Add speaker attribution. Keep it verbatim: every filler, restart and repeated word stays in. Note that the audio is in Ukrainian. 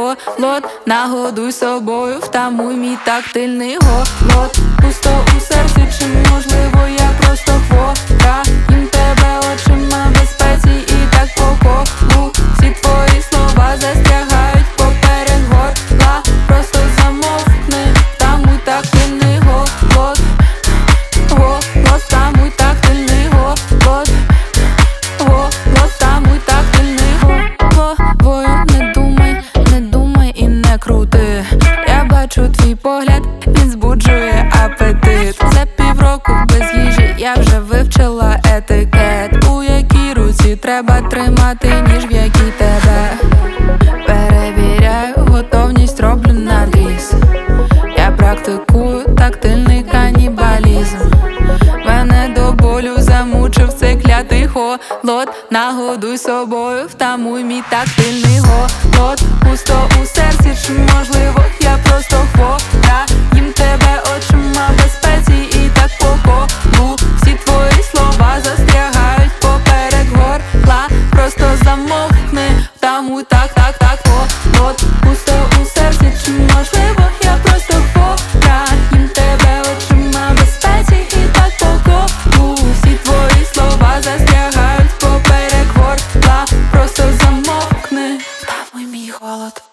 Speaker 1: голод, нагодуй собою, втамуй мій тактильний голод. Пусто у серці, чи можливо я просто хвора? Їм тебе очима безпеці і так по колу. Всі твої слова застрягають поперек горла. Просто замовкни, втамуй тактильний голод. Голод, втамуй тактильний голод. Голод, втамуй тактильний головою. Не думай, не думай і не крути. Я бачу твій погляд, він збуджує апетит. За півроку без їжі я вже вивчила етикет. У якій руці треба тримати ніж, в якій тебе. Перевіряю готовність, роблю надріз. Я практикую тактильний канібалізм. Мене до болю замучив цей клятий холод. Нагодуй собою, втамуй мій тактильний голод. Пусто у серці, чи можливо я просто хвора? Їм тебе очима безпеці і так по колу. Всі твої слова застрягають поперек горла. Просто замовкни, втамуй так, так, так, голод. Пусто у серці, чи можливо я просто хвора? Їм тебе очима безпеці і так по колу. Всі твої слова застрягають поперек горла. Просто замовкни, втамуй мій голод.